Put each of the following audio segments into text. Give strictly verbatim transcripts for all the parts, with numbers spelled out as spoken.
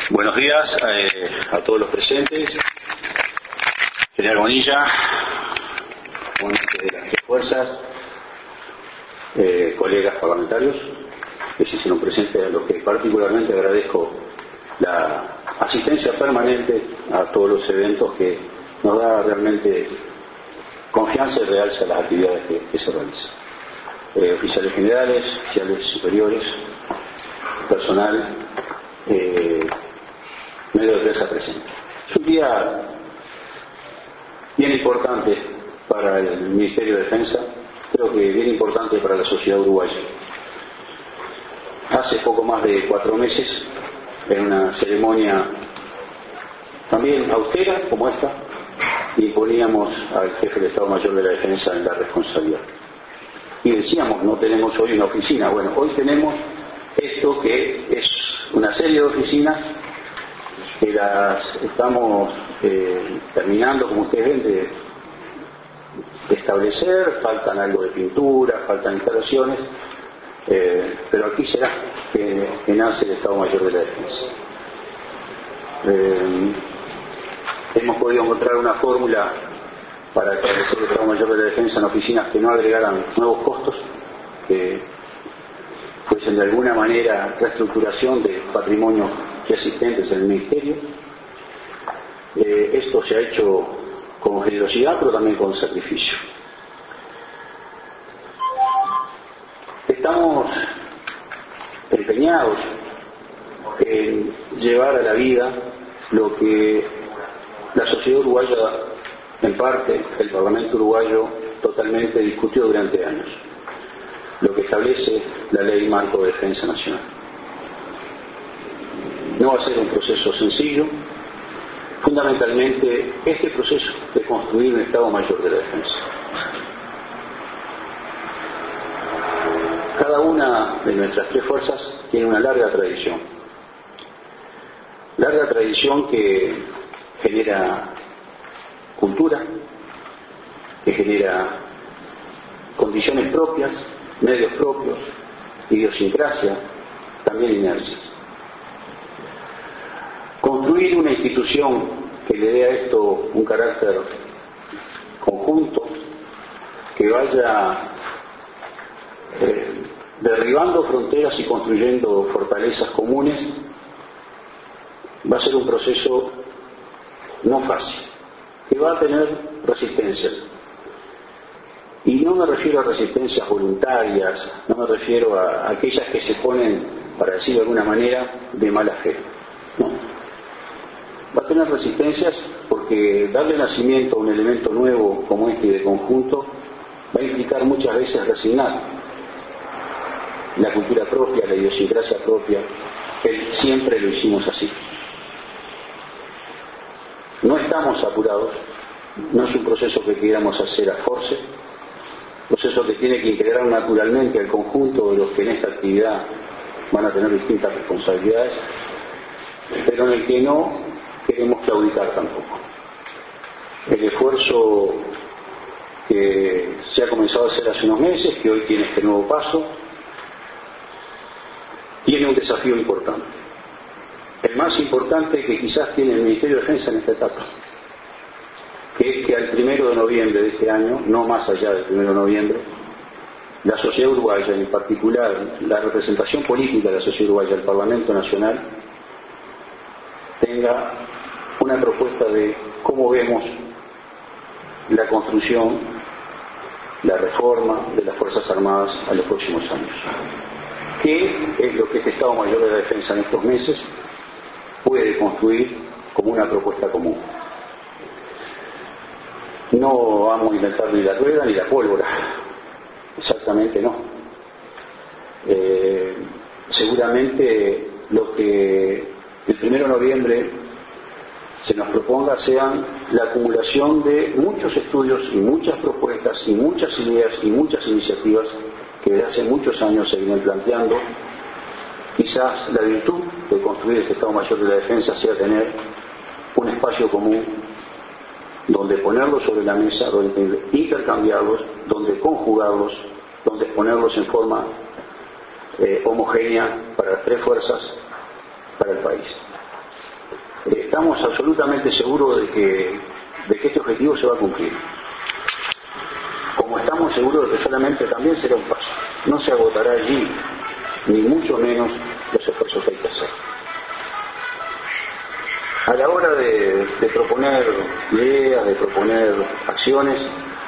Buenos días eh, a todos los presentes. General Bonilla, comandante de las tres fuerzas, eh, colegas parlamentarios que se hicieron presentes, a los que particularmente agradezco la asistencia permanente a todos los eventos, que nos da realmente confianza y realza las actividades que, que se realizan. Eh, oficiales generales, oficiales superiores, personal, eh, medio de prensa presente. Es un día bien importante para el Ministerio de Defensa, creo que bien importante para la sociedad uruguaya. Hace poco más de cuatro meses, en una ceremonia también austera como esta, imponíamos al jefe del Estado Mayor de la Defensa en la responsabilidad. Y decíamos, no tenemos hoy una oficina. Bueno, hoy tenemos esto, que es una serie de oficinas que las estamos eh, terminando, como ustedes ven, de, de establecer. Faltan algo de pintura, faltan instalaciones, eh, pero aquí será que, que nace el Estado Mayor de la Defensa. Eh, hemos podido encontrar una fórmula para establecer el Estado Mayor de la Defensa en oficinas que no agregaran nuevos costos, que fuesen de alguna manera reestructuración de patrimonio ya existentes en el Ministerio. Eh, esto se ha hecho con generosidad, pero también con sacrificio. Estamos empeñados en llevar a la vida lo que la sociedad uruguaya, en parte el Parlamento uruguayo, totalmente discutió durante años, lo que establece la Ley Marco de Defensa Nacional. No va a ser un proceso sencillo. Fundamentalmente, este proceso de construir un Estado Mayor de la Defensa. Cada una de nuestras tres fuerzas tiene una larga tradición. Larga tradición que genera cultura, que genera condiciones propias, medios propios, idiosincrasia, también inercias. Construir una institución que le dé a esto un carácter conjunto, que vaya eh, derribando fronteras y construyendo fortalezas comunes, va a ser un proceso no fácil, que va a tener resistencias. Y no me refiero a resistencias voluntarias, no me refiero a aquellas que se ponen, para decir de alguna manera, de mala fe. No. Va a tener resistencias porque darle nacimiento a un elemento nuevo como este de conjunto va a implicar muchas veces resignar la cultura propia, la idiosincrasia propia, que siempre lo hicimos así. No estamos apurados, no es un proceso que queramos hacer a force, proceso que tiene que integrar naturalmente al conjunto de los que en esta actividad van a tener distintas responsabilidades, pero en el que no queremos claudicar tampoco. El esfuerzo que se ha comenzado a hacer hace unos meses, que hoy tiene este nuevo paso, tiene un desafío importante. El más importante que quizás tiene el Ministerio de Defensa en esta etapa, que es que al primero de noviembre de este año, no más allá del primero de noviembre, la sociedad uruguaya, en particular la representación política de la sociedad uruguaya, el Parlamento Nacional, tenga una propuesta de cómo vemos la construcción, la reforma de las Fuerzas Armadas a los próximos años. ¿Qué es lo que este Estado Mayor de la Defensa en estos meses puede construir como una propuesta común? No vamos a inventar ni la rueda ni la pólvora, exactamente no. Eh, seguramente lo que el primero de noviembre se nos proponga sean la acumulación de muchos estudios y muchas propuestas y muchas ideas y muchas iniciativas que desde hace muchos años se vienen planteando. Quizás la virtud de construir este Estado Mayor de la Defensa sea tener un espacio común donde ponerlos sobre la mesa, donde intercambiarlos, donde conjugarlos, donde ponerlos en forma eh, homogénea para las tres fuerzas, para el país. estamos absolutamente seguros de que, de que este objetivo se va a cumplir. Como estamos seguros de que solamente también será un paso. No se agotará allí, ni mucho menos los esfuerzos que hay que hacer. A la hora de, de proponer ideas, de proponer acciones,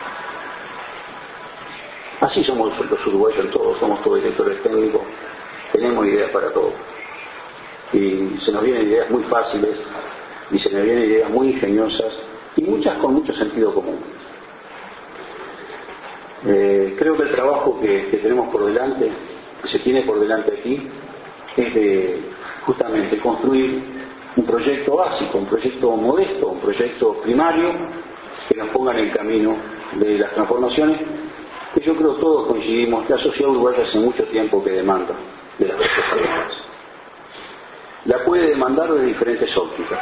así somos los uruguayos todos, somos todos directores técnicos, tenemos ideas para todo. Y se nos vienen ideas muy fáciles, y se nos vienen ideas muy ingeniosas, y muchas con mucho sentido común. Eh, creo que el trabajo que, que tenemos por delante, que se tiene por delante aquí, es de justamente construir un proyecto básico, un proyecto modesto, un proyecto primario, que nos ponga en el camino de las transformaciones, que yo creo todos coincidimos, la sociedad uruguaya hace mucho tiempo que demanda de las respuestas. La puede demandar desde diferentes ópticas,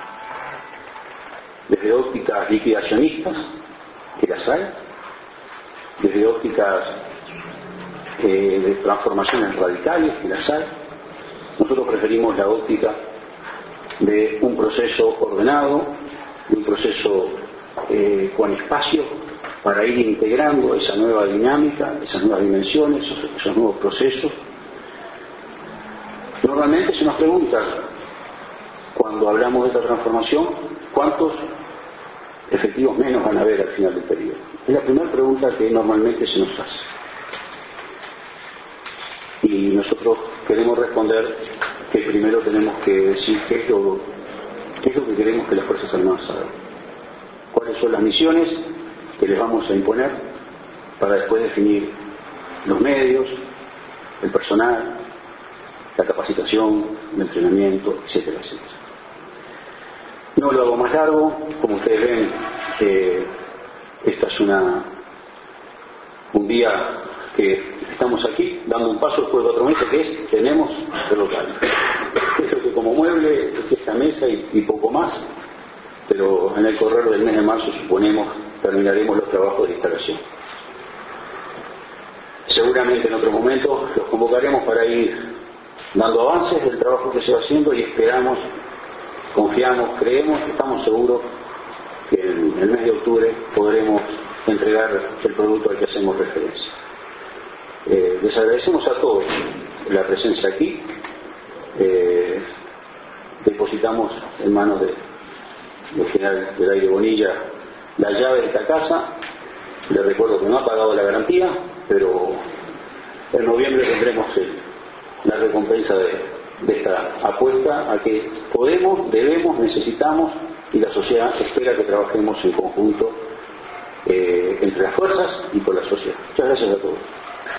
desde ópticas liquidacionistas, que las hay, desde ópticas eh, de transformaciones radicales, que las hay. Nosotros preferimos la óptica de un proceso ordenado, de un proceso eh, con espacio para ir integrando esa nueva dinámica, esas nuevas dimensiones, esos, esos nuevos procesos. Normalmente se nos pregunta, cuando hablamos de esta transformación, ¿cuántos efectivos menos van a haber al final del periodo? Es la primera pregunta que normalmente se nos hace. Y nosotros queremos responder que primero tenemos que decir qué es lo, qué es lo que queremos que las Fuerzas Armadas hagan. Cuáles son las misiones que les vamos a imponer para después definir los medios, el personal, la capacitación, el entrenamiento, etcétera, etcétera. No lo hago más largo, como ustedes ven, eh, esta es una un día que estamos aquí dando un paso después de cuatro meses, que es, tenemos el local. Esto que como mueble es esta mesa y, y poco más, pero en el correr del mes de marzo suponemos terminaremos los trabajos de instalación. Seguramente en otro momento los convocaremos para ir dando avances del trabajo que se va haciendo y esperamos, confiamos, creemos, estamos seguros que en el mes de octubre podremos entregar el producto al que hacemos referencia. Eh, les agradecemos a todos la presencia aquí. Eh, depositamos en manos de, del general del Aire Bonilla la llave de esta casa. Les recuerdo que no ha pagado la garantía, pero en noviembre tendremos el, la recompensa de, de esta apuesta a que podemos, debemos, necesitamos y la sociedad espera que trabajemos en conjunto eh, entre las fuerzas y con la sociedad. Muchas gracias a todos.